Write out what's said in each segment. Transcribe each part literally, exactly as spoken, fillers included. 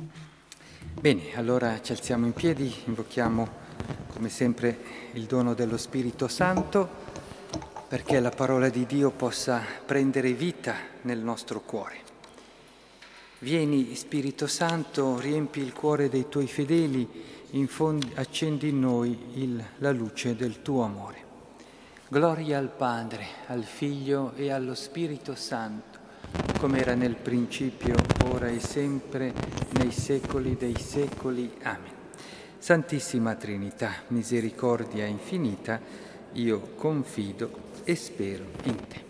Bene, allora ci alziamo in piedi, invochiamo come sempre il dono dello Spirito Santo perché la parola di Dio possa prendere vita nel nostro cuore. Vieni, Spirito Santo, riempi il cuore dei tuoi fedeli, infondi, accendi in noi il, la luce del tuo amore. Gloria al Padre, al Figlio e allo Spirito Santo, come era nel principio, ora e sempre, nei secoli dei secoli. Amen. Santissima Trinità, misericordia infinita, io confido e spero in te.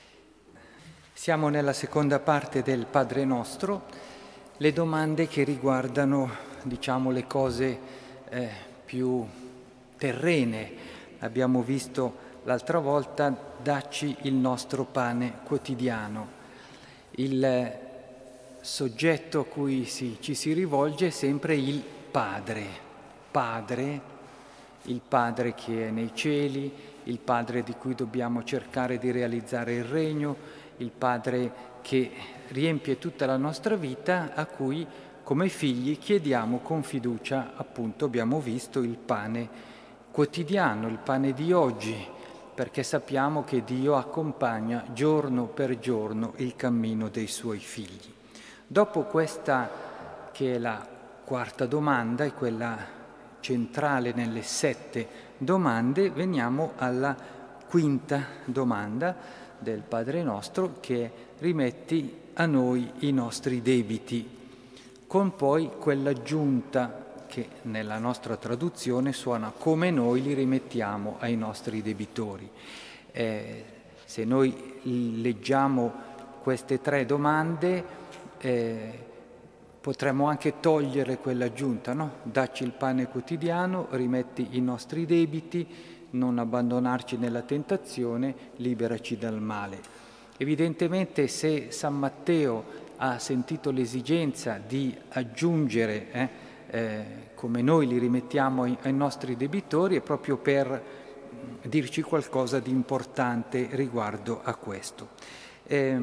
Siamo nella seconda parte del Padre Nostro, le domande che riguardano, diciamo, le cose eh, più terrene. Abbiamo visto l'altra volta, dacci il nostro pane quotidiano. Il soggetto a cui si, ci si rivolge è sempre il Padre. Padre, il Padre che è nei cieli, il Padre di cui dobbiamo cercare di realizzare il regno, il Padre che riempie tutta la nostra vita, a cui come figli chiediamo con fiducia, appunto abbiamo visto, il pane quotidiano, il pane di oggi, perché sappiamo che Dio accompagna giorno per giorno il cammino dei suoi figli. Dopo questa, che è la quarta domanda, è quella centrale nelle sette domande, veniamo alla quinta domanda del Padre Nostro, che è rimetti a noi i nostri debiti, con poi quell'aggiunta che nella nostra traduzione suona come noi li rimettiamo ai nostri debitori. Eh, se noi leggiamo queste tre domande eh, potremmo anche togliere quell'aggiunta, no? Dacci il pane quotidiano, rimetti i nostri debiti, non abbandonarci nella tentazione, liberaci dal male. Evidentemente se San Matteo ha sentito l'esigenza di aggiungere eh, eh, come noi li rimettiamo ai, ai nostri debitori, è proprio per dirci qualcosa di importante riguardo a questo. Eh,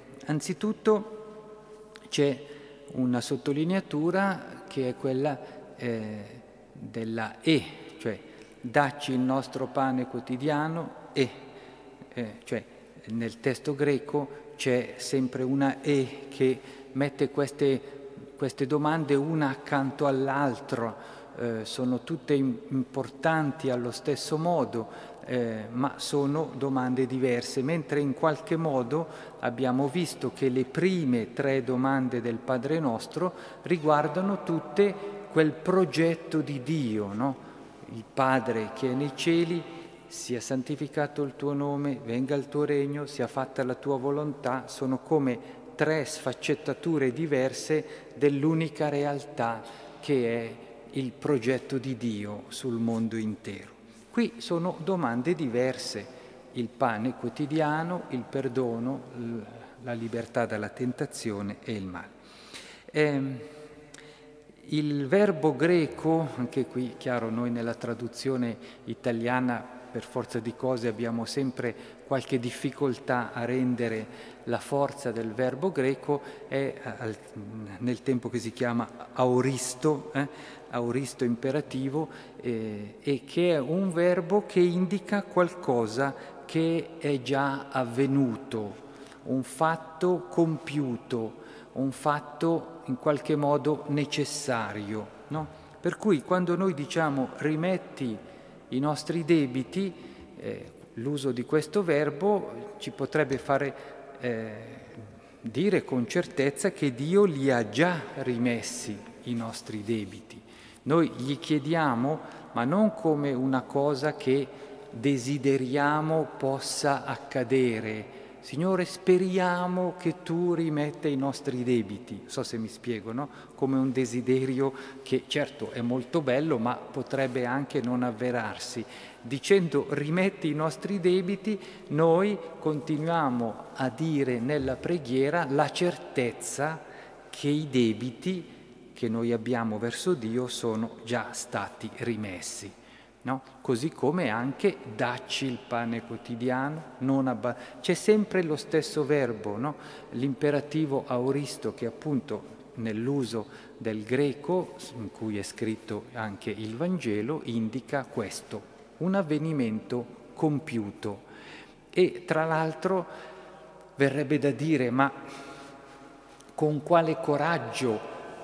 anzitutto c'è una sottolineatura che è quella eh, della E, cioè dacci il nostro pane quotidiano e, eh, cioè nel testo greco c'è sempre una E che mette queste, queste domande una accanto all'altra, eh, sono tutte importanti allo stesso modo, eh, ma sono domande diverse, mentre in qualche modo abbiamo visto che le prime tre domande del Padre Nostro riguardano tutte quel progetto di Dio, no? Il Padre che è nei cieli, sia santificato il tuo nome, venga il tuo regno, sia fatta la tua volontà, sono come tre sfaccettature diverse dell'unica realtà che è il progetto di Dio sul mondo intero. Qui sono domande diverse, il pane quotidiano, il perdono, la libertà dalla tentazione e il male. Eh, il verbo greco, anche qui chiaro noi nella traduzione italiana per forza di cose abbiamo sempre qualche difficoltà a rendere la forza del verbo greco, è al, nel tempo che si chiama aoristo, eh, aoristo imperativo, eh, e che è un verbo che indica qualcosa che è già avvenuto, un fatto compiuto, un fatto in qualche modo necessario, no? Per cui quando noi diciamo rimetti i nostri debiti, eh, l'uso di questo verbo ci potrebbe fare eh, dire con certezza che Dio li ha già rimessi i nostri debiti. Noi gli chiediamo, ma non come una cosa che desideriamo possa accadere. Signore, speriamo che tu rimetta i nostri debiti. Non so se mi spiego, no? Come un desiderio che certo è molto bello, ma potrebbe anche non avverarsi. Dicendo rimetti i nostri debiti, noi continuiamo a dire nella preghiera la certezza che i debiti che noi abbiamo verso Dio sono già stati rimessi. No? Così come anche dacci il pane quotidiano, non abba- c'è sempre lo stesso verbo, no? L'imperativo aoristo che appunto nell'uso del greco, in cui è scritto anche il Vangelo, indica questo, un avvenimento compiuto. E tra l'altro verrebbe da dire, ma con quale coraggio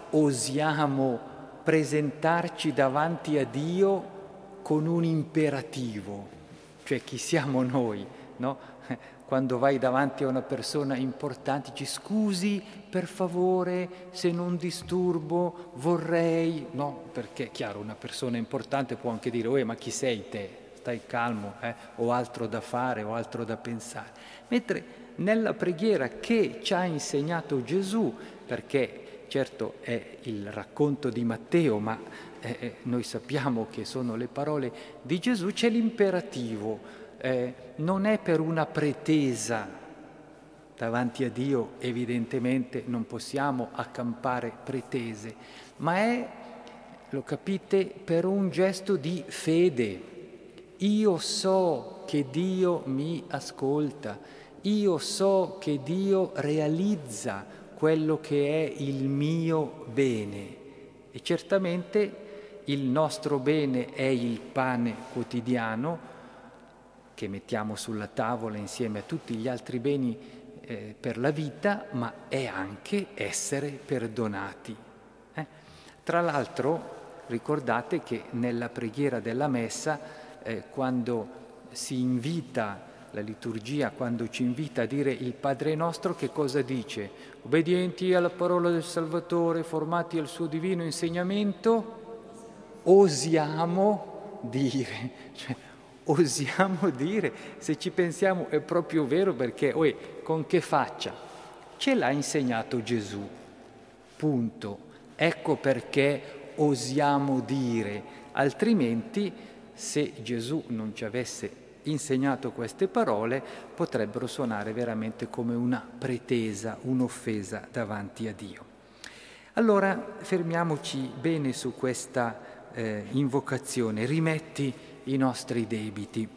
osiamo presentarci davanti a Dio con un imperativo? Cioè chi siamo noi, no? Quando vai davanti a una persona importante, dici scusi, per favore, se non disturbo, vorrei... No, perché, chiaro, una persona importante può anche dire, oh, ma chi sei te? Stai calmo, eh? Ho altro da fare, ho altro da pensare. Mentre nella preghiera che ci ha insegnato Gesù, perché certo è il racconto di Matteo, ma eh, noi sappiamo che sono le parole di Gesù, c'è l'imperativo. Eh, non è per una pretesa, davanti a Dio evidentemente non possiamo accampare pretese, ma è, lo capite, per un gesto di fede. Io so che Dio mi ascolta, io so che Dio realizza quello che è il mio bene e certamente il nostro bene è il pane quotidiano che mettiamo sulla tavola insieme a tutti gli altri beni eh, per la vita, ma è anche essere perdonati. Eh? Tra l'altro ricordate che nella preghiera della Messa, eh, quando si invita la liturgia, quando ci invita a dire il Padre nostro, che cosa dice? Obbedienti alla parola del Salvatore, formati al suo divino insegnamento, osiamo dire, cioè, osiamo dire, se ci pensiamo è proprio vero, perché oh, con che faccia? Ce l'ha insegnato Gesù, punto. Ecco perché osiamo dire, altrimenti se Gesù non ci avesse insegnato queste parole potrebbero suonare veramente come una pretesa, un'offesa davanti a Dio. Allora fermiamoci bene su questa eh, invocazione, rimetti i nostri debiti.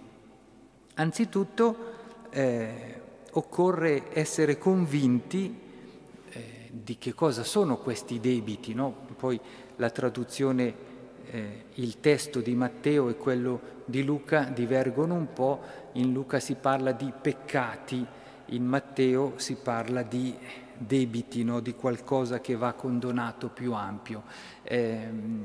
Anzitutto eh, occorre essere convinti eh, di che cosa sono questi debiti, no? Poi la traduzione, eh, il testo di Matteo e quello di Luca divergono un po'. In Luca si parla di peccati, in Matteo si parla di debiti, no? Di qualcosa che va condonato più ampio. Eh,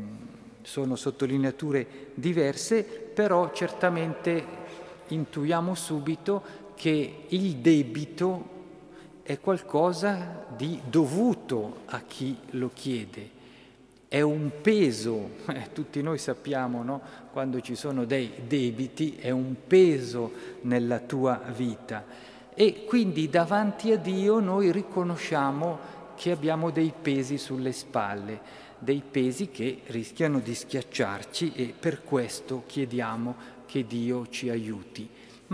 sono sottolineature diverse, però certamente intuiamo subito che il debito è qualcosa di dovuto a chi lo chiede, è un peso, eh, tutti noi sappiamo, no? Quando ci sono dei debiti è un peso nella tua vita e quindi davanti a Dio noi riconosciamo che abbiamo dei pesi sulle spalle, dei pesi che rischiano di schiacciarci e per questo chiediamo che Dio ci aiuti.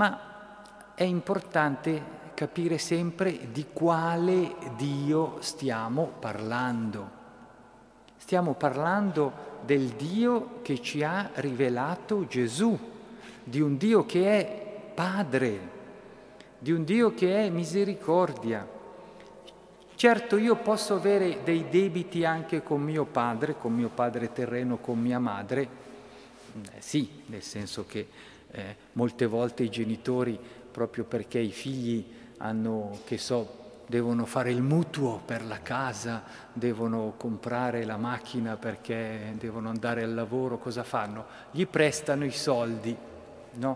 Ma è importante capire sempre di quale Dio stiamo parlando. Stiamo parlando del Dio che ci ha rivelato Gesù, di un Dio che è Padre, di un Dio che è misericordia. Certo, io posso avere dei debiti anche con mio padre, con mio padre terreno, con mia madre, eh, sì, nel senso che eh, molte volte i genitori, proprio perché i figli hanno, che so, devono fare il mutuo per la casa, devono comprare la macchina perché devono andare al lavoro, cosa fanno? Gli prestano i soldi, no?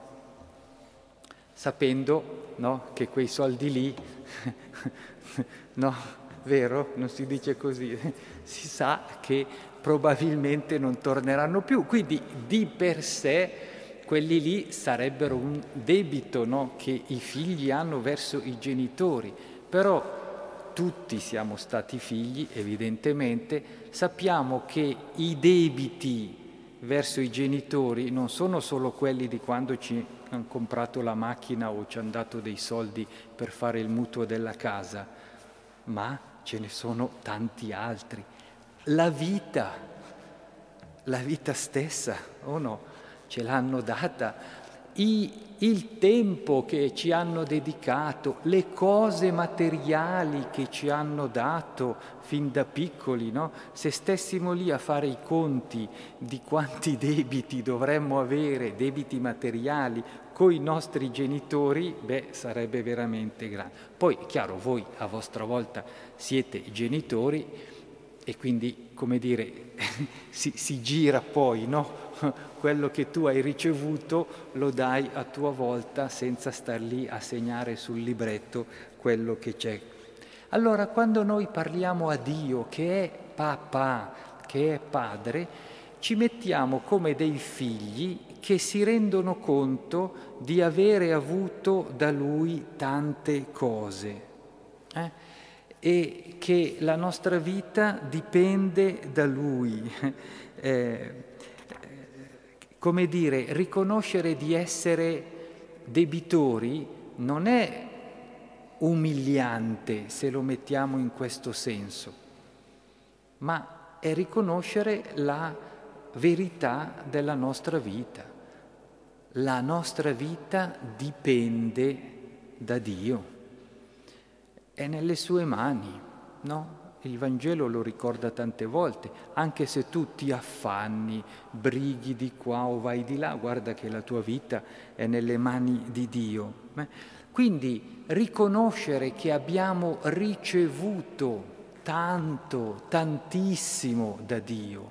Sapendo, no, che quei soldi lì, no, vero? Non si dice così, si sa che probabilmente non torneranno più, quindi di per sé quelli lì sarebbero un debito, no, che i figli hanno verso i genitori. Però tutti siamo stati figli, evidentemente, sappiamo che i debiti verso i genitori non sono solo quelli di quando ci hanno comprato la macchina o ci hanno dato dei soldi per fare il mutuo della casa, ma ce ne sono tanti altri. La vita, la vita stessa, o no? Ce l'hanno data, i, il tempo che ci hanno dedicato, le cose materiali che ci hanno dato fin da piccoli, no? Se stessimo lì a fare i conti di quanti debiti dovremmo avere, debiti materiali, con i nostri genitori, beh, sarebbe veramente grande. Poi, è chiaro, voi a vostra volta siete genitori e quindi, come dire, si, si gira poi, no? Quello che tu hai ricevuto lo dai a tua volta senza star lì a segnare sul libretto quello che c'è. Allora, quando noi parliamo a Dio, che è papà, che è padre, ci mettiamo come dei figli che si rendono conto di avere avuto da Lui tante cose eh? e che la nostra vita dipende da Lui. Eh, come dire, riconoscere di essere debitori non è umiliante se lo mettiamo in questo senso, ma è riconoscere la verità della nostra vita. La nostra vita dipende da Dio, è nelle sue mani, no? Il Vangelo lo ricorda tante volte, anche se tu ti affanni, brighi di qua o vai di là, guarda che la tua vita è nelle mani di Dio. Quindi riconoscere che abbiamo ricevuto tanto, tantissimo da Dio,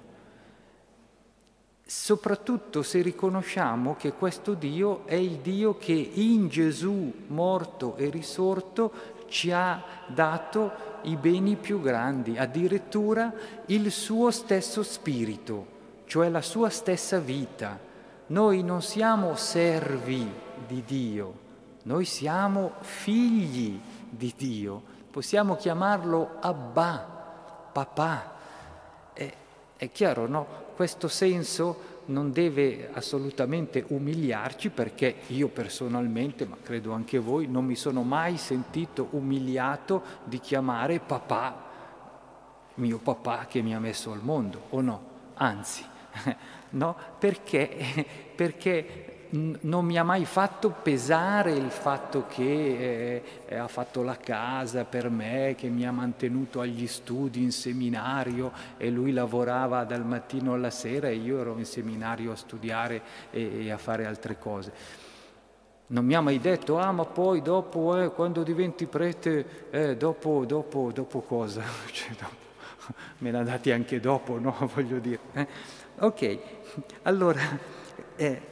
soprattutto se riconosciamo che questo Dio è il Dio che in Gesù morto e risorto ci ha dato i beni più grandi, addirittura il suo stesso spirito, cioè la sua stessa vita. Noi non siamo servi di Dio, noi siamo figli di Dio, possiamo chiamarlo Abba, papà. È, è chiaro, no? Questo senso non deve assolutamente umiliarci, perché io personalmente, ma credo anche voi, non mi sono mai sentito umiliato di chiamare papà, mio papà che mi ha messo al mondo, o no? Anzi, no? Perché? Perché non mi ha mai fatto pesare il fatto che eh, ha fatto la casa per me, che mi ha mantenuto agli studi in seminario e lui lavorava dal mattino alla sera e io ero in seminario a studiare e, e a fare altre cose. Non mi ha mai detto, ah ma poi dopo, eh, quando diventi prete, eh, dopo, dopo, dopo cosa? Cioè, dopo, me l'ha dati anche dopo, no? Voglio dire. Eh? Ok, allora... Eh,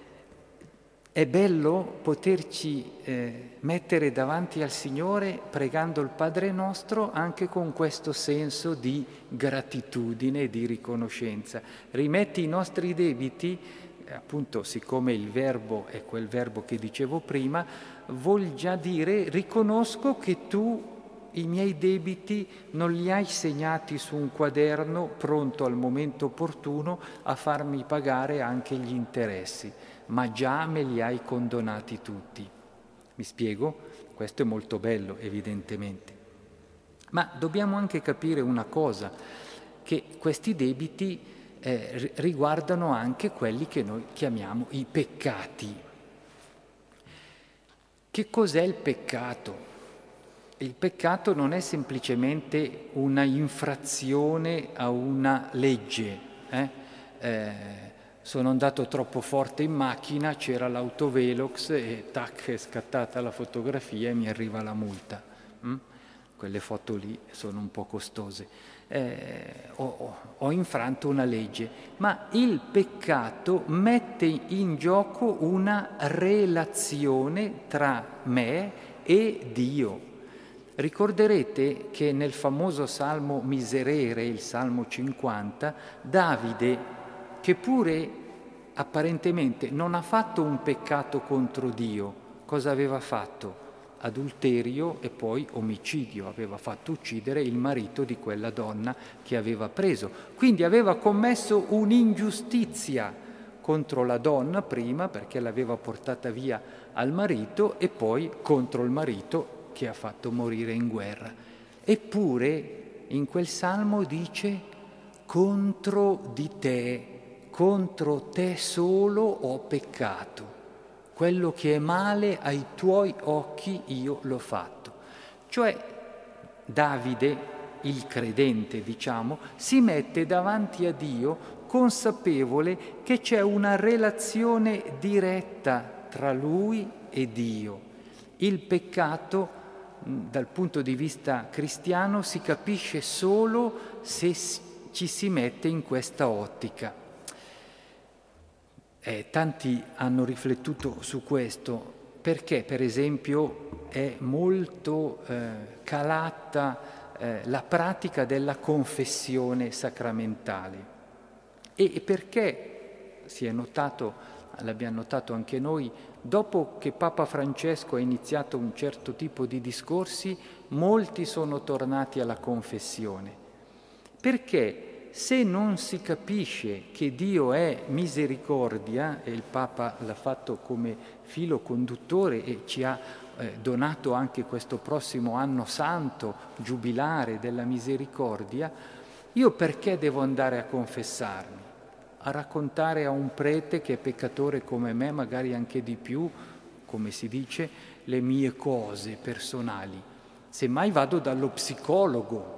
È bello poterci eh, mettere davanti al Signore pregando il Padre nostro anche con questo senso di gratitudine e di riconoscenza. Rimetti i nostri debiti, eh, appunto siccome il verbo è quel verbo che dicevo prima, vuol già dire riconosco che tu i miei debiti non li hai segnati su un quaderno pronto al momento opportuno a farmi pagare anche gli interessi, ma già me li hai condonati tutti. Mi spiego? Questo è molto bello, evidentemente. Ma dobbiamo anche capire una cosa, che questi debiti eh, riguardano anche quelli che noi chiamiamo i peccati. Che cos'è il peccato? Il peccato non è semplicemente una infrazione a una legge, eh? Eh, sono andato troppo forte in macchina, c'era l'autovelox e tac, è scattata la fotografia e mi arriva la multa. Mm? Quelle foto lì sono un po' costose. Eh, ho, ho infranto una legge, ma il peccato mette in gioco una relazione tra me e Dio. Ricorderete che nel famoso Salmo Miserere, il Salmo cinquanta, Davide, che pure apparentemente non ha fatto un peccato contro Dio, cosa aveva fatto? Adulterio e poi omicidio, aveva fatto uccidere il marito di quella donna che aveva preso. Quindi aveva commesso un'ingiustizia contro la donna prima, perché l'aveva portata via al marito, e poi contro il marito che ha fatto morire in guerra. Eppure in quel salmo dice: contro di te, contro te solo ho peccato. quello che è male ai tuoi occhi io l'ho fatto. Cioè Davide, il credente diciamo, si mette davanti a Dio consapevole che c'è una relazione diretta tra lui e Dio. Il peccato, dal punto di vista cristiano, si capisce solo se ci si mette in questa ottica. Eh, tanti hanno riflettuto su questo, perché per esempio è molto eh, calata eh, la pratica della confessione sacramentale e perché si è notato, l'abbiamo notato anche noi, dopo che Papa Francesco ha iniziato un certo tipo di discorsi, molti sono tornati alla confessione, perché se non si capisce che Dio è misericordia, e il Papa l'ha fatto come filo conduttore e ci ha eh, donato anche questo prossimo anno santo, giubilare della misericordia, io perché devo andare a confessarmi? A raccontare a un prete che è peccatore come me, magari anche di più, come si dice, le mie cose personali. Semmai vado dallo psicologo,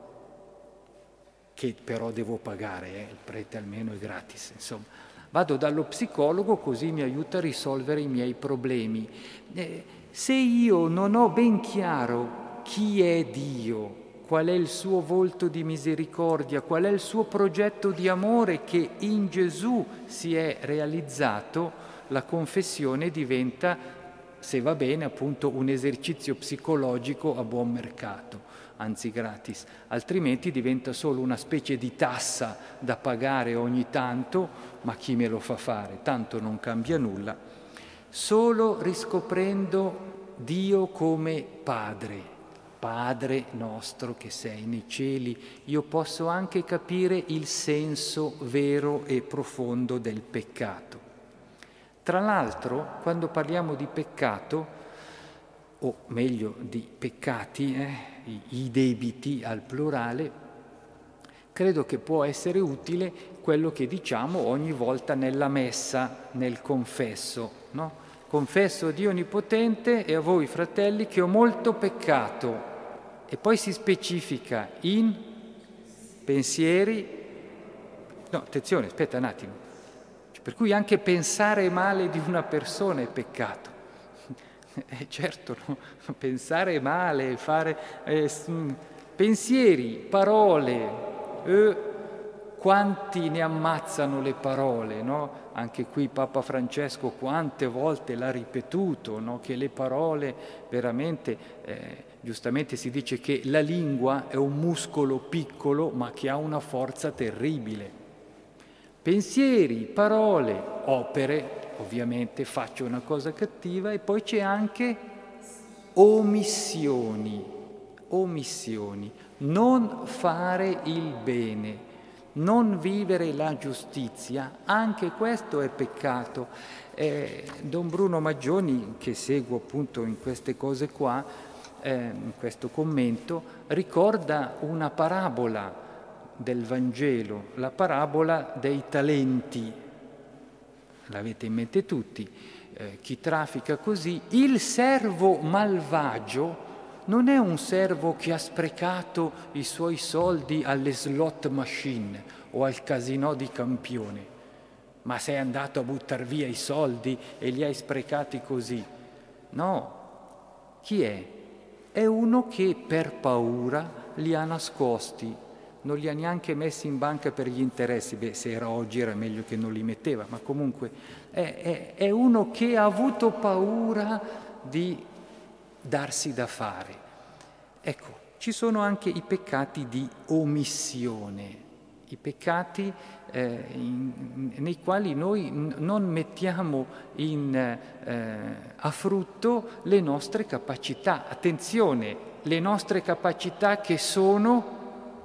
che però devo pagare, eh? Il prete almeno è gratis, insomma. Vado dallo psicologo così mi aiuta a risolvere i miei problemi. Eh, se io non ho ben chiaro chi è Dio, qual è il suo volto di misericordia, qual è il suo progetto di amore che in Gesù si è realizzato, la confessione diventa, se va bene, appunto un esercizio psicologico a buon mercato, anzi gratis, altrimenti diventa solo una specie di tassa da pagare ogni tanto, ma chi me lo fa fare? Tanto non cambia nulla. Solo riscoprendo Dio come Padre, Padre nostro che sei nei cieli, io posso anche capire il senso vero e profondo del peccato. Tra l'altro, quando parliamo di peccato, o meglio di peccati, eh, i debiti al plurale, credo che può essere utile quello che diciamo ogni volta nella messa, nel confesso, no? Confesso Dio Onnipotente e a voi fratelli che ho molto peccato, e poi si specifica in pensieri, no, attenzione, aspetta un attimo, per cui anche pensare male di una persona è peccato. Eh, certo, no? Pensare male, fare eh, pensieri, parole, eh, quanti ne ammazzano le parole, no? Anche qui Papa Francesco quante volte l'ha ripetuto, no? Che le parole veramente, eh, giustamente si dice che la lingua è un muscolo piccolo ma che ha una forza terribile. Pensieri, parole, opere, ovviamente faccio una cosa cattiva, e poi c'è anche omissioni, omissioni, non fare il bene, non vivere la giustizia, anche questo è peccato. Eh, Don Bruno Maggioni, che seguo appunto in queste cose qua, eh, in questo commento, ricorda una parabola del Vangelo, la parabola dei talenti. L'avete in mente tutti, eh, chi traffica così, il servo malvagio non è un servo che ha sprecato i suoi soldi alle slot machine o al casinò di Campione, ma sei andato a buttar via i soldi e li hai sprecati così. No, chi è? È uno che per paura li ha nascosti, non li ha neanche messi in banca per gli interessi. Beh, se era oggi era meglio che non li metteva, ma comunque è, è, è uno che ha avuto paura di darsi da fare. Ecco, ci sono anche i peccati di omissione, i peccati eh, in, nei quali noi n- non mettiamo in, eh, a frutto le nostre capacità. Attenzione, le nostre capacità che sono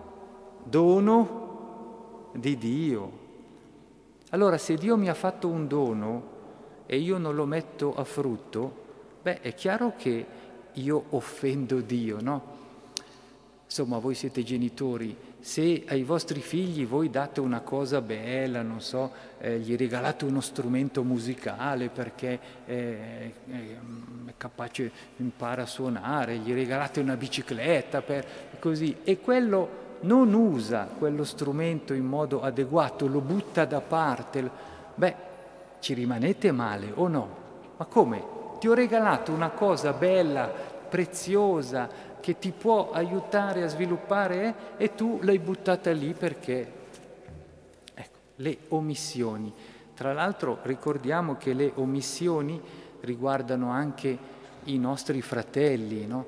dono di Dio. Allora, se Dio mi ha fatto un dono e io non lo metto a frutto, beh, è chiaro che io offendo Dio, no? Insomma, voi siete genitori, se ai vostri figli voi date una cosa bella, non so, eh, gli regalate uno strumento musicale perché eh, è capace, impara a suonare, gli regalate una bicicletta, per, così, e quello non usa quello strumento in modo adeguato, lo butta da parte, beh, ci rimanete male o no? Ma come? Ti ho regalato una cosa bella, preziosa, che ti può aiutare a sviluppare eh, e tu l'hai buttata lì perché... Ecco, le omissioni. Tra l'altro ricordiamo che le omissioni riguardano anche i nostri fratelli, no?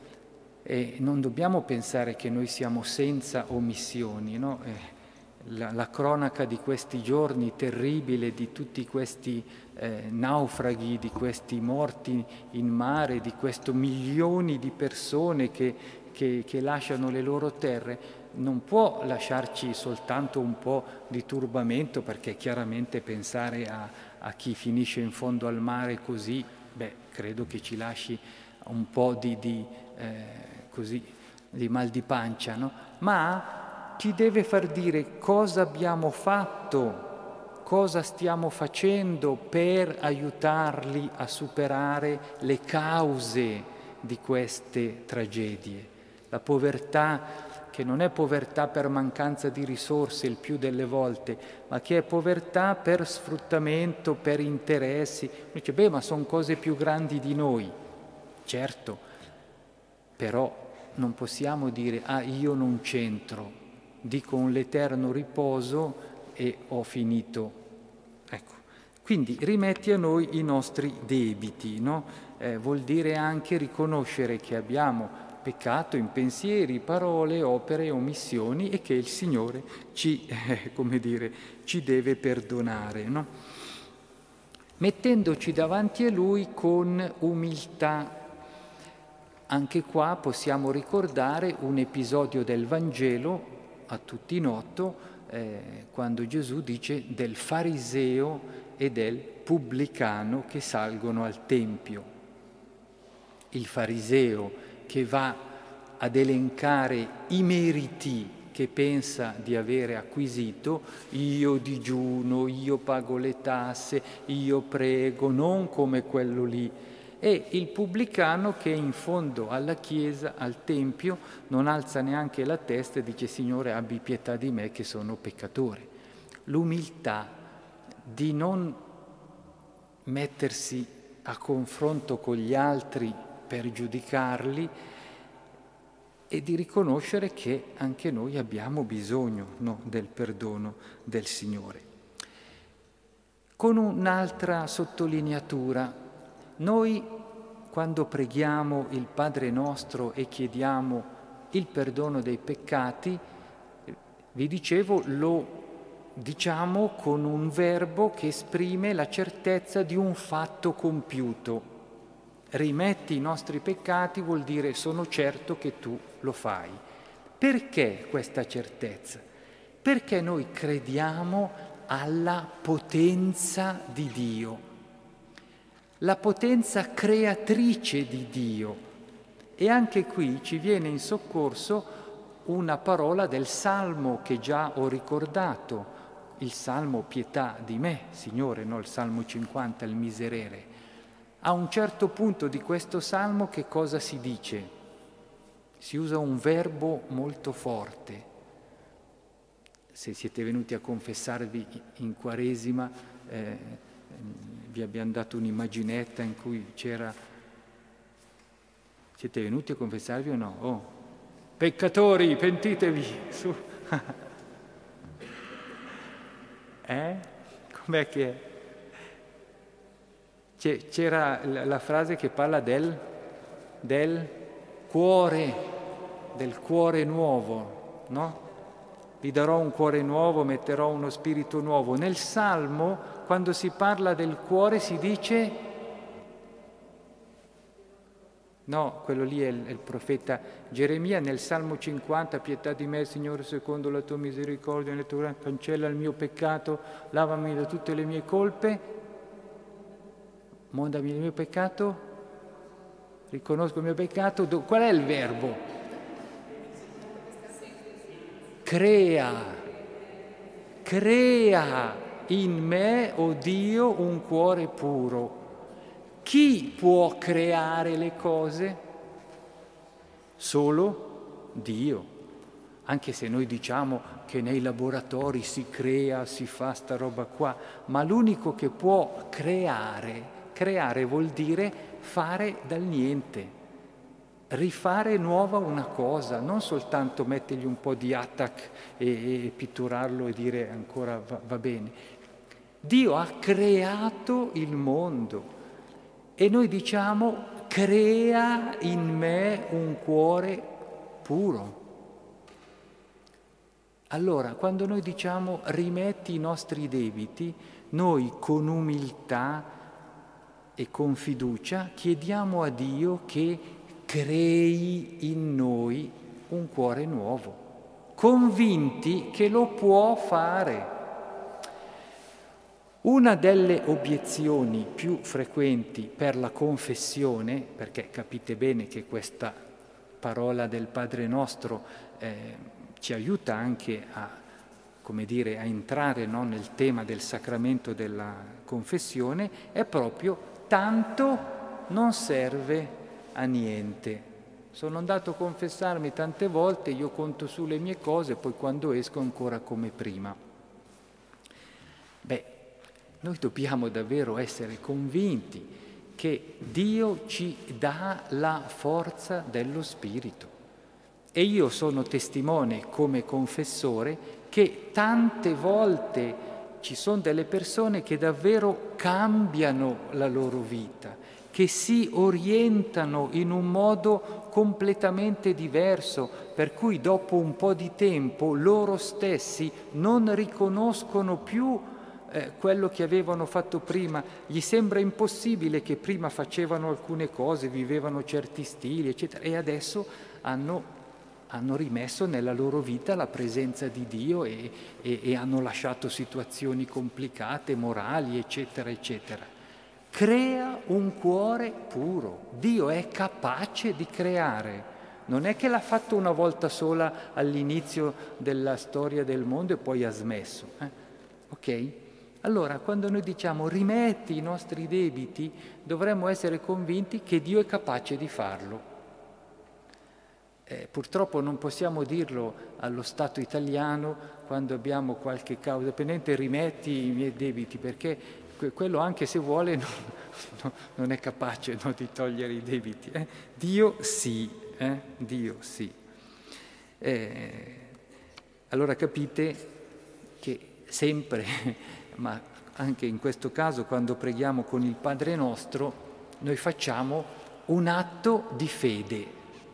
E non dobbiamo pensare che noi siamo senza omissioni, no? Eh, la, la cronaca di questi giorni terribile, di tutti questi eh, naufraghi, di questi morti in mare, di questi milioni di persone che, che, che lasciano le loro terre, non può lasciarci soltanto un po' di turbamento, perché chiaramente pensare a, a chi finisce in fondo al mare così, beh, credo che ci lasci un po' di, di, eh, così, di mal di pancia, no? Ma ci deve far dire cosa abbiamo fatto, cosa stiamo facendo per aiutarli a superare le cause di queste tragedie. La povertà, che non è povertà per mancanza di risorse il più delle volte, ma che è povertà per sfruttamento, per interessi. Uno dice, beh, ma sono cose più grandi di noi. Certo, però non possiamo dire, ah, io non c'entro, dico un l'eterno riposo e ho finito. Ecco, quindi rimetti a noi i nostri debiti, no? Eh, vuol dire anche riconoscere che abbiamo peccato in pensieri, parole, opere, omissioni e che il Signore ci, eh, come dire, ci deve perdonare, no? Mettendoci davanti a Lui con umiltà. Anche qua possiamo ricordare un episodio del Vangelo, a tutti noto, eh, quando Gesù dice del fariseo e del pubblicano che salgono al Tempio. Il fariseo che va ad elencare i meriti che pensa di avere acquisito, io digiuno, io pago le tasse, io prego, non come quello lì. E il pubblicano che in fondo alla chiesa, al tempio, non alza neanche la testa e dice Signore abbi pietà di me che sono peccatore. L'umiltà di non mettersi a confronto con gli altri per giudicarli e di riconoscere che anche noi abbiamo bisogno, no, del perdono del Signore. Con un'altra sottolineatura, noi quando preghiamo il Padre nostro e chiediamo il perdono dei peccati, vi dicevo, lo diciamo con un verbo che esprime la certezza di un fatto compiuto. Rimetti i nostri peccati vuol dire sono certo che tu lo fai. Perché questa certezza? Perché noi crediamo alla potenza di Dio, la potenza creatrice di Dio. E anche qui ci viene in soccorso una parola del Salmo che già ho ricordato, il Salmo pietà di me, Signore, no? Il Salmo cinquanta, il miserere. A un certo punto di questo Salmo che cosa si dice? Si usa un verbo molto forte. Se siete venuti a confessarvi in Quaresima, eh, vi abbiamo dato un'immaginetta in cui c'era... Siete venuti a confessarvi o no? Oh, peccatori, pentitevi! Su. eh? Com'è che è? C'era la frase che parla del, del cuore, del cuore nuovo, no? Vi darò un cuore nuovo, metterò uno spirito nuovo. Nel Salmo, quando si parla del cuore, si dice... No, quello lì è il, è il profeta Geremia, nel Salmo cinquanta, pietà di me, Signore, secondo la tua misericordia, nella tua cancella il mio peccato, lavami da tutte le mie colpe. Mondami il mio peccato, riconosco il mio peccato. Qual è il verbo? crea, crea in me, o Dio, un cuore puro. Chi può creare le cose? Solo Dio. Anche se noi diciamo che nei laboratori si crea, si fa sta roba qua, ma l'unico che può creare, creare vuol dire fare dal niente, rifare nuova una cosa, non soltanto mettergli un po' di attac e, e pitturarlo e dire ancora va, va bene. Dio ha creato il mondo e noi diciamo crea in me un cuore puro. Allora, quando noi diciamo rimetti i nostri debiti, noi con umiltà e con fiducia chiediamo a Dio che crei in noi un cuore nuovo, convinti che lo può fare. Una delle obiezioni più frequenti per la confessione, perché capite bene che questa parola del Padre Nostro eh, ci aiuta anche a, come dire, a entrare, no, nel tema del sacramento della confessione, è proprio tanto non serve a niente. Sono andato a confessarmi tante volte, io conto sulle mie cose, poi quando esco ancora come prima. Beh, noi dobbiamo davvero essere convinti che Dio ci dà la forza dello Spirito. E io sono testimone come confessore che tante volte ci sono delle persone che davvero cambiano la loro vita, che si orientano in un modo completamente diverso, per cui dopo un po' di tempo loro stessi non riconoscono più eh, quello che avevano fatto prima. Gli sembra impossibile che prima facevano alcune cose, vivevano certi stili, eccetera, e adesso hanno hanno rimesso nella loro vita la presenza di Dio e, e, e hanno lasciato situazioni complicate, morali, eccetera, eccetera. Crea un cuore puro. Dio è capace di creare. Non è che l'ha fatto una volta sola all'inizio della storia del mondo e poi ha smesso. Eh? Ok? Allora, quando noi diciamo rimetti i nostri debiti, dovremmo essere convinti che Dio è capace di farlo. Eh, purtroppo non possiamo dirlo allo Stato italiano quando abbiamo qualche causa pendente, rimetti i miei debiti, perché que- quello anche se vuole non, no, non è capace, no, di togliere i debiti. Eh? Dio sì, eh? Dio sì. Eh, allora capite che sempre, ma anche in questo caso quando preghiamo con il Padre Nostro, noi facciamo un atto di fede.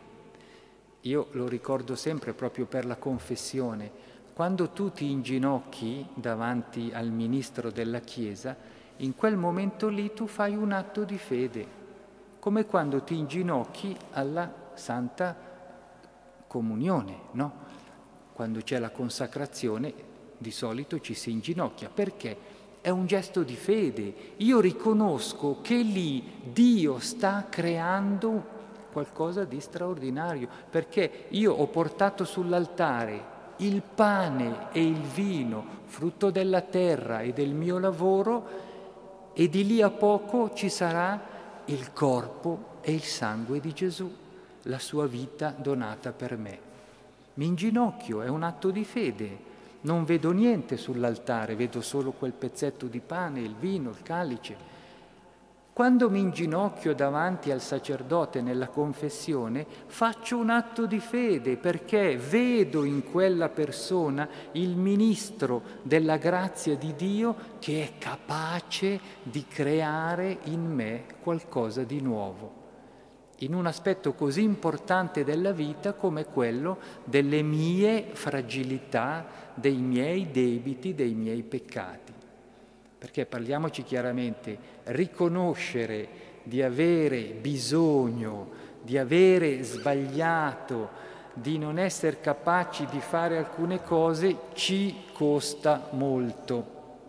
Io lo ricordo sempre proprio per la confessione. Quando tu ti inginocchi davanti al ministro della Chiesa, in quel momento lì tu fai un atto di fede, come quando ti inginocchi alla Santa Comunione, no? Quando c'è la consacrazione, di solito ci si inginocchia. Perché? È un gesto di fede. Io riconosco che lì Dio sta creando qualcosa di straordinario, perché io ho portato sull'altare il pane e il vino, frutto della terra e del mio lavoro, e di lì a poco ci sarà il corpo e il sangue di Gesù, la sua vita donata per me. Mi inginocchio, è un atto di fede, non vedo niente sull'altare, vedo solo quel pezzetto di pane, il vino, il calice. Quando mi inginocchio davanti al sacerdote nella confessione, faccio un atto di fede perché vedo in quella persona il ministro della grazia di Dio che è capace di creare in me qualcosa di nuovo, in un aspetto così importante della vita come quello delle mie fragilità, dei miei debiti, dei miei peccati. Perché parliamoci chiaramente, riconoscere di avere bisogno, di avere sbagliato, di non essere capaci di fare alcune cose ci costa molto.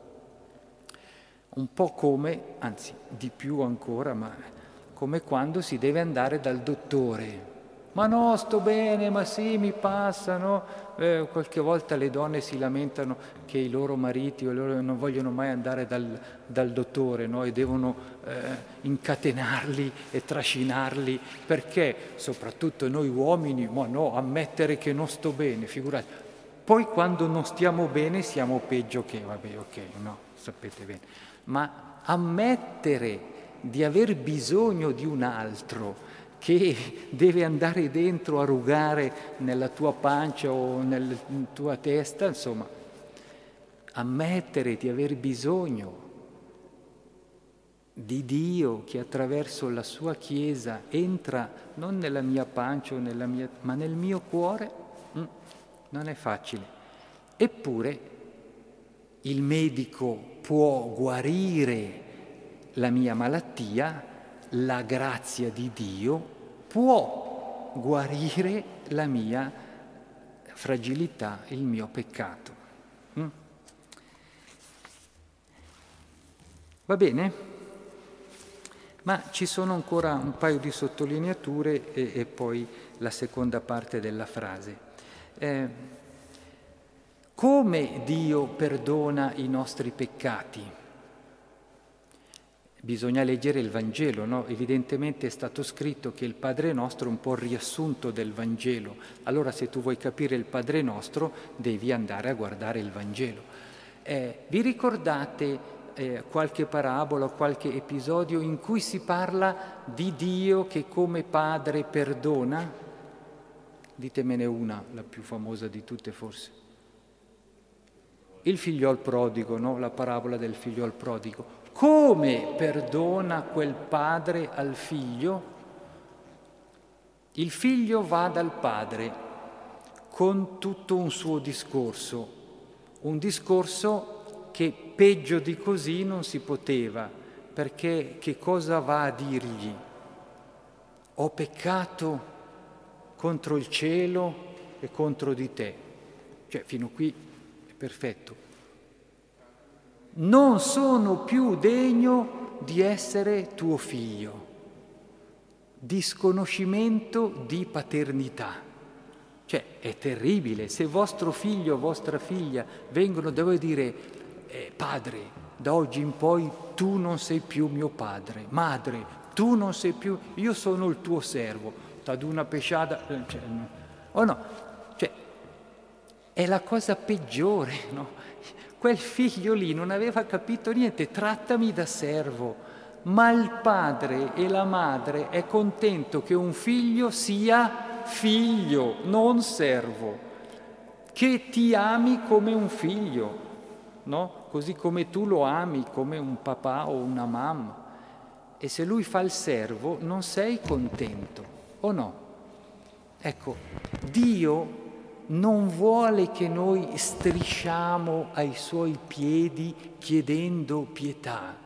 Un po' come, anzi di più ancora, ma come quando si deve andare dal dottore. Ma no, sto bene, ma sì, mi passano. Eh, qualche volta le donne si lamentano che i loro mariti o loro non vogliono mai andare dal, dal dottore, no? E devono eh, incatenarli e trascinarli, perché soprattutto noi uomini, ma no, ammettere che non sto bene, figurati. Poi quando non stiamo bene siamo peggio che, vabbè, ok, no, sapete bene. Ma ammettere di aver bisogno di un altro, che deve andare dentro a rugare nella tua pancia o nella tua testa, insomma, ammettere di aver bisogno di Dio che attraverso la sua Chiesa entra non nella mia pancia o nella mia, ma nel mio cuore, mm, non è facile. Eppure il medico può guarire la mia malattia, la grazia di Dio può guarire la mia fragilità, il mio peccato. Mm? Va bene? Ma ci sono ancora un paio di sottolineature e, e poi la seconda parte della frase. Eh, come Dio perdona i nostri peccati? Bisogna leggere il Vangelo, no? Evidentemente è stato scritto che il Padre Nostro è un po' il riassunto del Vangelo. Allora se tu vuoi capire il Padre Nostro devi andare a guardare il Vangelo. Eh, vi ricordate eh, qualche parabola, qualche episodio in cui si parla di Dio che come Padre perdona? Ditemene una, la più famosa di tutte forse. Il figliol prodigo, no? La parabola del figliol prodigo. Come perdona quel padre al figlio? Il figlio va dal padre con tutto un suo discorso, un discorso che peggio di così non si poteva, perché che cosa va a dirgli? Ho peccato contro il cielo e contro di te. Cioè, fino qui è perfetto. Non sono più degno di essere tuo figlio. Disconoscimento di paternità. Cioè, è terribile. Se vostro figlio o vostra figlia vengono da voi a dire eh, padre, da oggi in poi tu non sei più mio padre, madre, tu non sei più, io sono il tuo servo, t'ad una pesciata, cioè, no. O no, cioè, è la cosa peggiore, no? Quel figlio lì non aveva capito niente, trattami da servo, ma il padre e la madre è contento che un figlio sia figlio, non servo, che ti ami come un figlio, no? Così come tu lo ami come un papà o una mamma. E se lui fa il servo non sei contento, o no? Ecco, Dio non vuole che noi strisciamo ai suoi piedi chiedendo pietà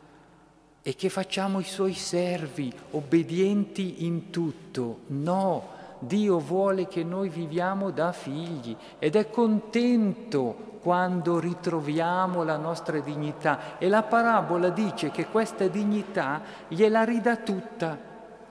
e che facciamo i suoi servi, obbedienti in tutto. No, Dio vuole che noi viviamo da figli ed è contento quando ritroviamo la nostra dignità. E la parabola dice che questa dignità gliela ridà tutta.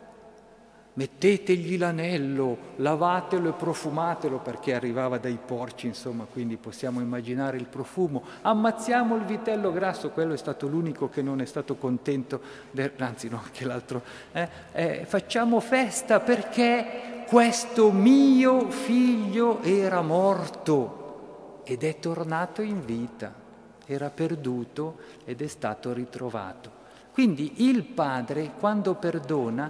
Mettetegli l'anello, lavatelo e profumatelo, perché arrivava dai porci, insomma, quindi possiamo immaginare il profumo. Ammazziamo il vitello grasso, quello è stato l'unico che non è stato contento, de... anzi no, che l'altro. Eh? Eh, facciamo festa perché questo mio figlio era morto ed è tornato in vita, era perduto ed è stato ritrovato. Quindi il Padre, quando perdona,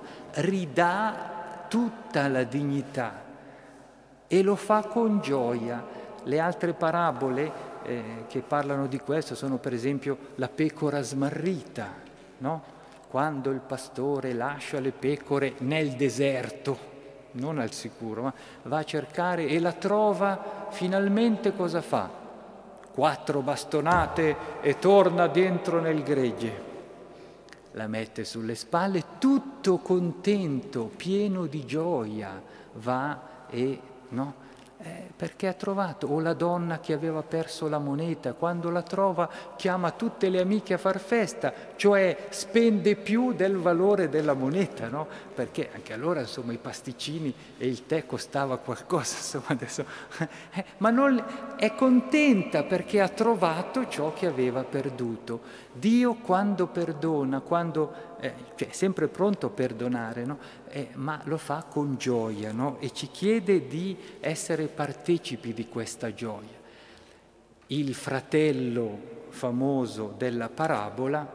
ridà tutta la dignità e lo fa con gioia. Le altre parabole eh, che parlano di questo sono per esempio la pecora smarrita, no? Quando il pastore lascia le pecore nel deserto, non al sicuro, ma va a cercare e la trova, finalmente cosa fa? Quattro bastonate e torna dentro nel gregge. La mette sulle spalle, tutto contento, pieno di gioia, va e, no? Eh, perché ha trovato, o la donna che aveva perso la moneta, quando la trova chiama tutte le amiche a far festa, cioè spende più del valore della moneta, no? Perché anche allora insomma i pasticcini e il tè costava qualcosa, insomma adesso, eh, ma non, è contenta perché ha trovato ciò che aveva perduto. Dio quando perdona, quando, eh, cioè è sempre pronto a perdonare, no? Eh, ma lo fa con gioia, no? E ci chiede di essere partecipi di questa gioia. Il fratello famoso della parabola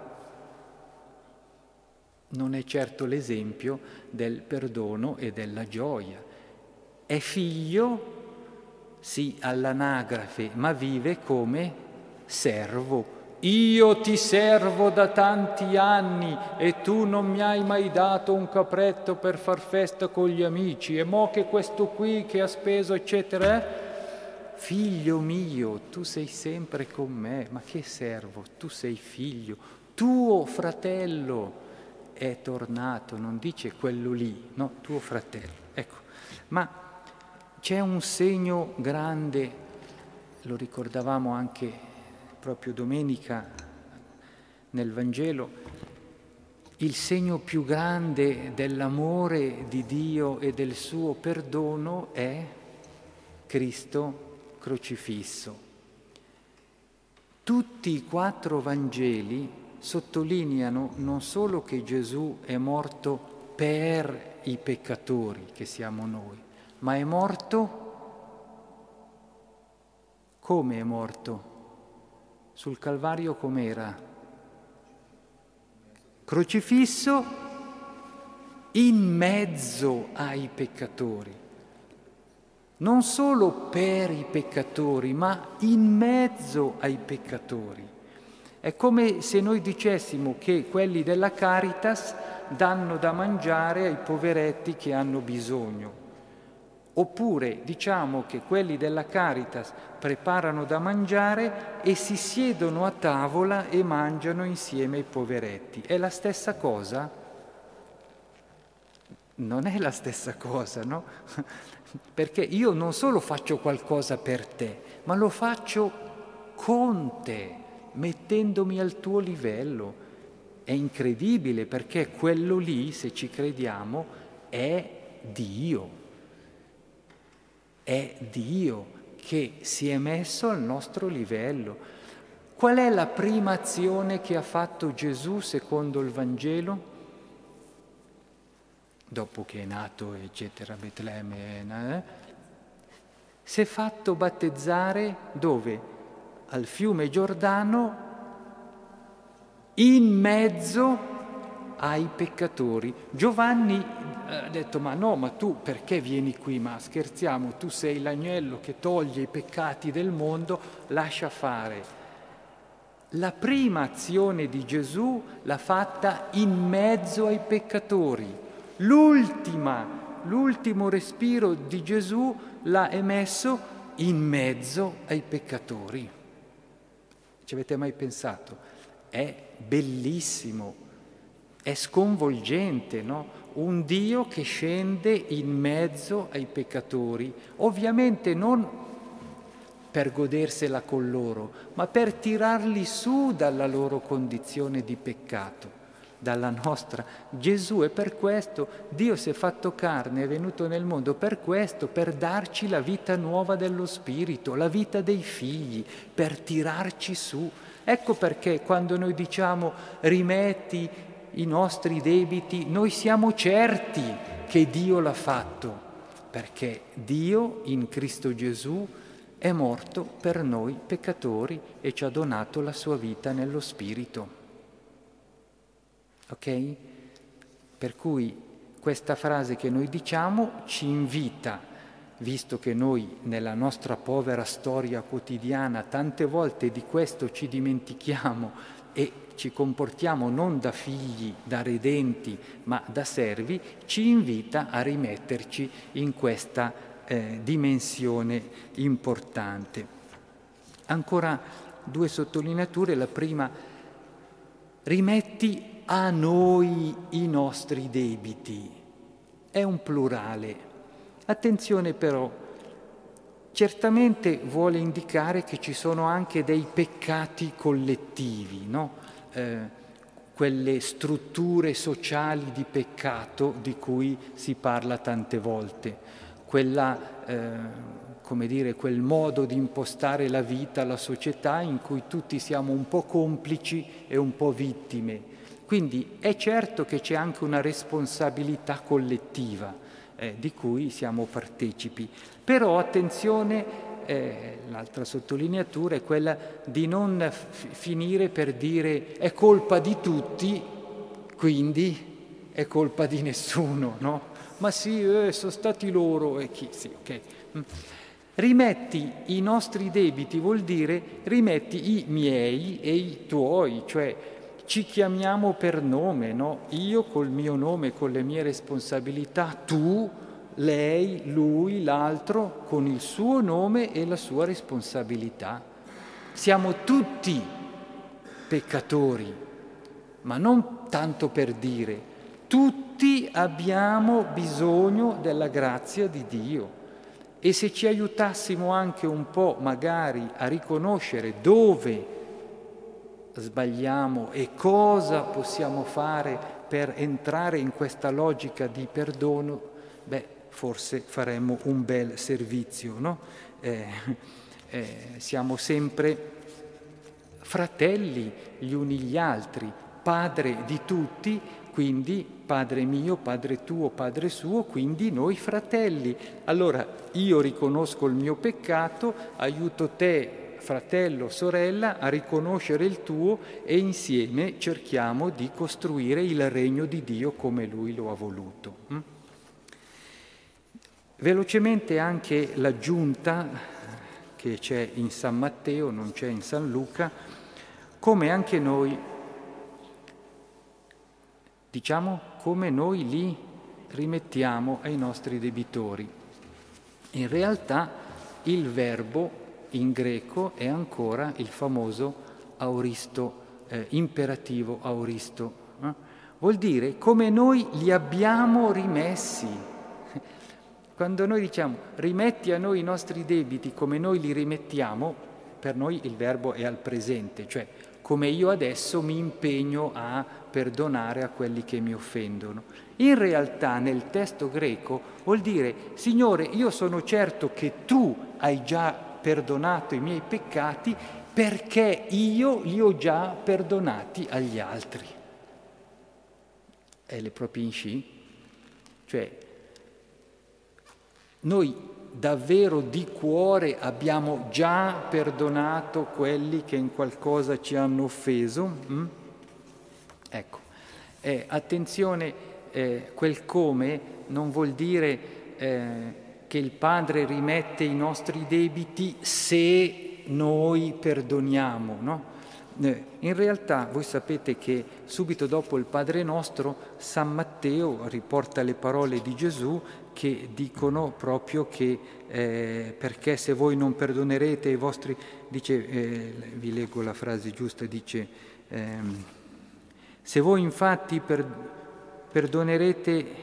non è certo l'esempio del perdono e della gioia. È figlio, sì, all'anagrafe, ma vive come servo. Io ti servo da tanti anni e tu non mi hai mai dato un capretto per far festa con gli amici, e mo che questo qui che ha speso, eccetera. Eh? Figlio mio, tu sei sempre con me, ma che servo? Tu sei figlio, tuo fratello è tornato, non dice quello lì, no, tuo fratello. Ecco, ma c'è un segno grande, lo ricordavamo anche proprio domenica nel Vangelo, il segno più grande dell'amore di Dio e del suo perdono è Cristo crocifisso. Tutti i quattro Vangeli sottolineano non solo che Gesù è morto per i peccatori, che siamo noi, ma è morto come è morto? Sul Calvario com'era? Crocifisso in mezzo ai peccatori. Non solo per i peccatori, ma in mezzo ai peccatori. È come se noi dicessimo che quelli della Caritas danno da mangiare ai poveretti che hanno bisogno. Oppure diciamo che quelli della Caritas preparano da mangiare e si siedono a tavola e mangiano insieme ai poveretti. È la stessa cosa? Non è la stessa cosa, no? Perché io non solo faccio qualcosa per te, ma lo faccio con te, mettendomi al tuo livello. È incredibile perché quello lì, se ci crediamo, è Dio. È Dio che si è messo al nostro livello. Qual è la prima azione che ha fatto Gesù secondo il Vangelo? Dopo che è nato, eccetera, a Betlemme, eh? Si è fatto battezzare dove? Al fiume Giordano, in mezzo ai peccatori. Giovanni ha detto, ma no, ma tu perché vieni qui? Ma scherziamo, tu sei l'agnello che toglie i peccati del mondo, lascia fare. La prima azione di Gesù l'ha fatta in mezzo ai peccatori. L'ultima, l'ultimo respiro di Gesù l'ha emesso in mezzo ai peccatori. Ci avete mai pensato? È bellissimo. È sconvolgente, no? Un Dio che scende in mezzo ai peccatori, ovviamente non per godersela con loro, ma per tirarli su dalla loro condizione di peccato, dalla nostra. Gesù è per questo, Dio si è fatto carne, è venuto nel mondo per questo, per darci la vita nuova dello Spirito, la vita dei figli, per tirarci su. Ecco perché quando noi diciamo rimetti i nostri debiti, noi siamo certi che Dio l'ha fatto, perché Dio in Cristo Gesù è morto per noi peccatori e ci ha donato la sua vita nello Spirito. Ok? Per cui questa frase che noi diciamo ci invita, visto che noi nella nostra povera storia quotidiana tante volte di questo ci dimentichiamo e ci comportiamo non da figli, da redenti, ma da servi, ci invita a rimetterci in questa eh, dimensione importante. Ancora due sottolineature. La prima, rimetti a noi i nostri debiti. È un plurale. Attenzione però, certamente vuole indicare che ci sono anche dei peccati collettivi, no? Eh, quelle strutture sociali di peccato di cui si parla tante volte, quella, eh, come dire, quel modo di impostare la vita, la società in cui tutti siamo un po' complici e un po' vittime. Quindi è certo che c'è anche una responsabilità collettiva eh, di cui siamo partecipi, però attenzione. Eh, l'altra sottolineatura è quella di non f- finire per dire è colpa di tutti, quindi è colpa di nessuno, no? Ma sì, eh, sono stati loro, e chi? Sì, ok. Mm. Rimetti i nostri debiti vuol dire rimetti i miei e i tuoi, cioè ci chiamiamo per nome, no? Io col mio nome, con le mie responsabilità, tu, lei, lui, l'altro, con il suo nome e la sua responsabilità. Siamo tutti peccatori, ma non tanto per dire, tutti abbiamo bisogno della grazia di Dio. E se ci aiutassimo anche un po' magari a riconoscere dove sbagliamo e cosa possiamo fare per entrare in questa logica di perdono, beh, forse faremmo un bel servizio, no? Eh, eh, siamo sempre fratelli gli uni gli altri, padre di tutti, quindi padre mio, padre tuo, padre suo, quindi noi fratelli. Allora io riconosco il mio peccato, aiuto te, fratello, sorella, a riconoscere il tuo e insieme cerchiamo di costruire il regno di Dio come Lui lo ha voluto. Mm? Velocemente anche l'aggiunta che c'è in San Matteo, non c'è in San Luca, come anche noi, diciamo, come noi li rimettiamo ai nostri debitori. In realtà il verbo in greco è ancora il famoso auristo, eh, imperativo auristo. Eh? Vuol dire come noi li abbiamo rimessi. Quando noi diciamo rimetti a noi i nostri debiti come noi li rimettiamo, per noi il verbo è al presente, cioè come io adesso mi impegno a perdonare a quelli che mi offendono. In realtà nel testo greco vuol dire, Signore, io sono certo che tu hai già perdonato i miei peccati perché io li ho già perdonati agli altri. È le proprie in sci? Cioè, noi davvero di cuore abbiamo già perdonato quelli che in qualcosa ci hanno offeso? Mm? Ecco, eh, attenzione, eh, quel come non vuol dire eh, che il Padre rimette i nostri debiti se noi perdoniamo, no? In realtà voi sapete che subito dopo il Padre Nostro San Matteo riporta le parole di Gesù che dicono proprio che eh, perché se voi non perdonerete i vostri, dice, eh, vi leggo la frase giusta, dice ehm, se voi infatti per, perdonerete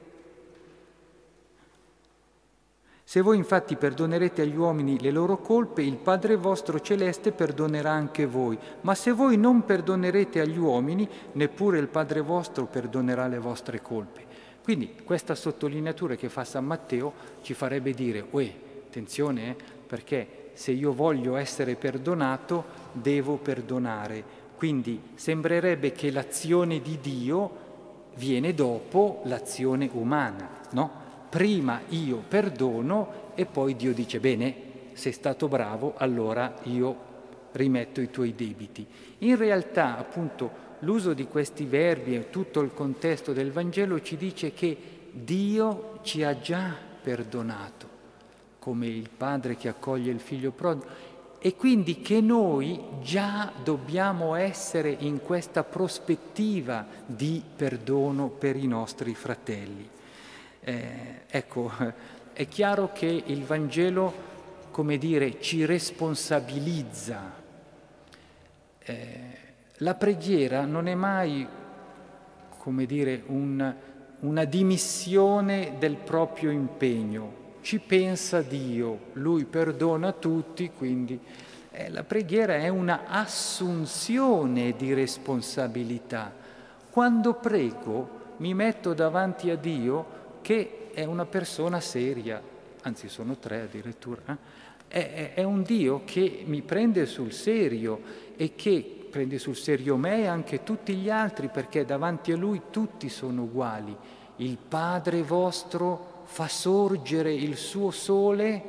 Se voi infatti perdonerete agli uomini le loro colpe, il Padre vostro celeste perdonerà anche voi. Ma se voi non perdonerete agli uomini, neppure il Padre vostro perdonerà le vostre colpe. Quindi questa sottolineatura che fa San Matteo ci farebbe dire, uè, attenzione, eh, perché se io voglio essere perdonato, devo perdonare. Quindi sembrerebbe che l'azione di Dio viene dopo l'azione umana, no? Prima io perdono e poi Dio dice bene, sei stato bravo, allora io rimetto i tuoi debiti. In realtà appunto l'uso di questi verbi e tutto il contesto del Vangelo ci dice che Dio ci ha già perdonato, come il padre che accoglie il figlio prodigo, e quindi che noi già dobbiamo essere in questa prospettiva di perdono per i nostri fratelli. Eh, ecco, è chiaro che il Vangelo, come dire, ci responsabilizza. Eh, la preghiera non è mai, come dire, un, una dimissione del proprio impegno. ci pensa Dio, Lui perdona tutti, quindi eh, la preghiera è una assunzione di responsabilità. Quando prego mi metto davanti a Dio che è una persona seria, anzi sono tre addirittura, eh? È, è un Dio che mi prende sul serio e che prende sul serio me e anche tutti gli altri, perché davanti a Lui tutti sono uguali. Il Padre vostro fa sorgere il suo sole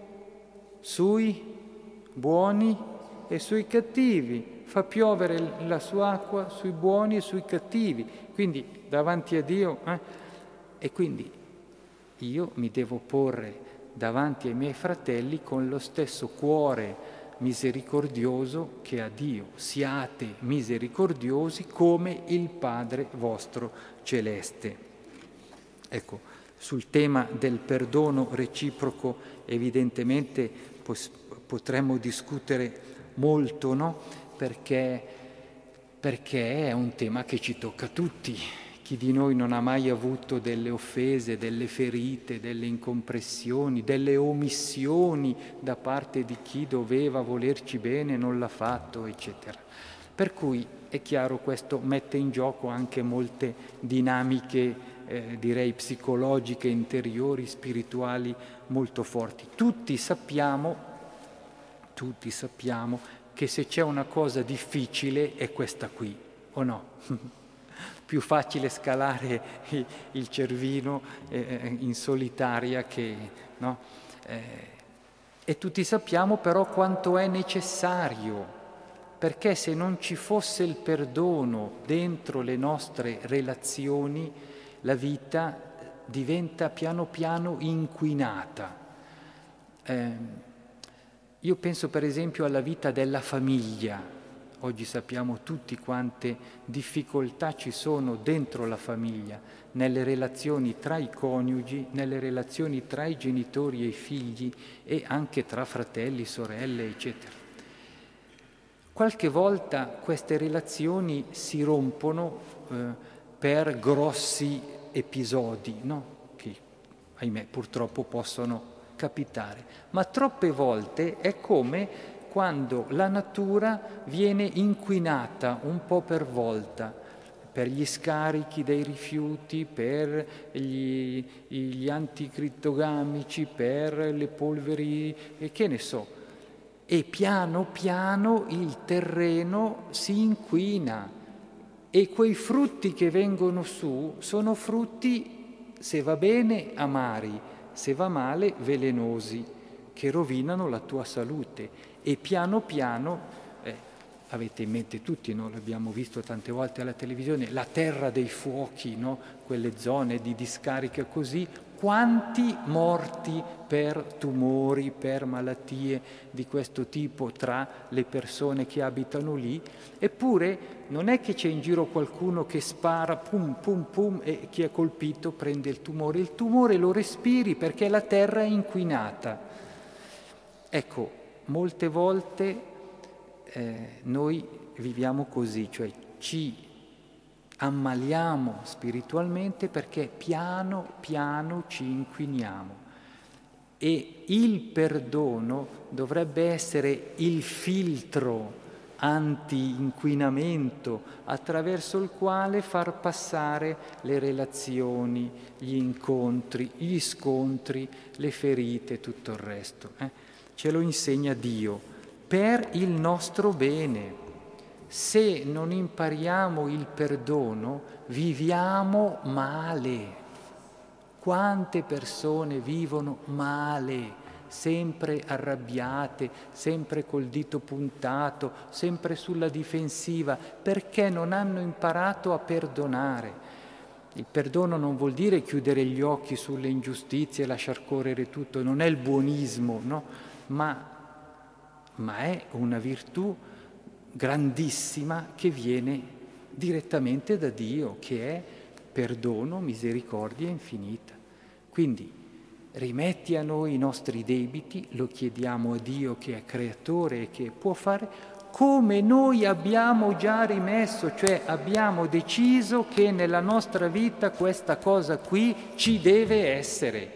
sui buoni e sui cattivi, fa piovere la sua acqua sui buoni e sui cattivi. Quindi davanti a Dio, eh? E quindi io mi devo porre davanti ai miei fratelli con lo stesso cuore misericordioso che ha Dio. Siate misericordiosi come il Padre vostro celeste. Ecco, sul tema del perdono reciproco evidentemente pos- potremmo discutere molto, no? Perché, perché è un tema che ci tocca a tutti. Chi di noi non ha mai avuto delle offese, delle ferite, delle incompressioni, delle omissioni da parte di chi doveva volerci bene e non l'ha fatto, eccetera. Per cui è chiaro, questo mette in gioco anche molte dinamiche, eh, direi psicologiche, interiori, spirituali molto forti. Tutti sappiamo, tutti sappiamo che se c'è una cosa difficile è questa qui, o no? Più facile scalare il Cervino eh, in solitaria che, no? Eh, e tutti sappiamo però quanto è necessario, perché se non ci fosse il perdono dentro le nostre relazioni, la vita diventa piano piano inquinata. Eh, io penso per esempio alla vita della famiglia. Oggi sappiamo tutti quante difficoltà ci sono dentro la famiglia, nelle relazioni tra i coniugi, nelle relazioni tra i genitori e i figli e anche tra fratelli, sorelle, eccetera. Qualche volta queste relazioni si rompono eh, per grossi episodi, no? Che, ahimè, purtroppo possono capitare, ma troppe volte è come quando la natura viene inquinata un po' per volta, per gli scarichi dei rifiuti, per gli, gli anticrittogamici, per le polveri, e che ne so. E piano piano il terreno si inquina e quei frutti che vengono su sono frutti, se va bene, amari, se va male, velenosi, che rovinano la tua salute. E piano piano, eh, avete in mente tutti, no? L'abbiamo visto tante volte alla televisione, la terra dei fuochi, no? Quelle zone di discarica così, quanti morti per tumori, per malattie di questo tipo tra le persone che abitano lì. Eppure non è che c'è in giro qualcuno che spara, pum pum pum, e chi è colpito prende il tumore. Il tumore lo respiri perché la terra è inquinata. Ecco, molte volte eh, noi viviamo così, cioè ci ammaliamo spiritualmente perché piano piano ci inquiniamo. E il perdono dovrebbe essere il filtro anti-inquinamento attraverso il quale far passare le relazioni, gli incontri, gli scontri, le ferite e tutto il resto. Eh? Ce lo insegna Dio per il nostro bene. Se non impariamo il perdono, viviamo male. Quante persone vivono male, sempre arrabbiate, sempre col dito puntato, sempre sulla difensiva, perché non hanno imparato a perdonare. Il perdono non vuol dire chiudere gli occhi sulle ingiustizie e lasciar correre tutto, non è il buonismo, no? Ma, ma è una virtù grandissima che viene direttamente da Dio, che è perdono, misericordia infinita. Quindi rimetti a noi i nostri debiti, lo chiediamo a Dio che è creatore e che può fare come noi abbiamo già rimesso, cioè abbiamo deciso che nella nostra vita questa cosa qui ci deve essere.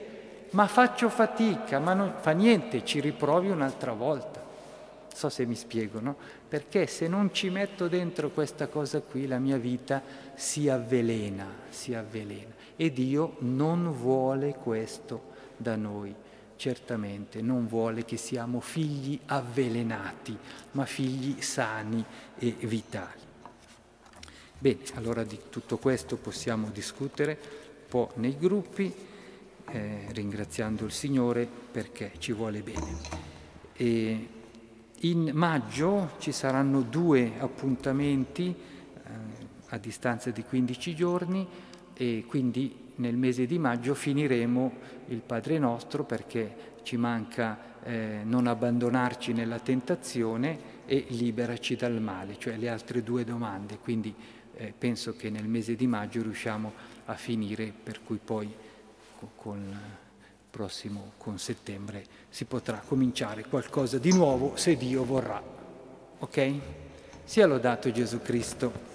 ma faccio fatica, ma non fa niente, ci riprovi un'altra volta. Non so se mi spiego, no? Perché se non ci metto dentro questa cosa qui, la mia vita si avvelena, si avvelena. E Dio non vuole questo da noi, certamente, non vuole che siamo figli avvelenati, ma figli sani e vitali. Bene, allora di tutto questo possiamo discutere un po' nei gruppi, eh, ringraziando il Signore perché ci vuole bene. E in maggio ci saranno due appuntamenti eh, a distanza di quindici giorni e quindi nel mese di maggio finiremo il Padre Nostro perché ci manca eh, non abbandonarci nella tentazione e liberaci dal male, cioè le altre due domande. Quindi eh, penso che nel mese di maggio riusciamo a finire, per cui poi co- con il prossimo, con settembre, si potrà cominciare qualcosa di nuovo se Dio vorrà. Ok? Sia lodato Gesù Cristo.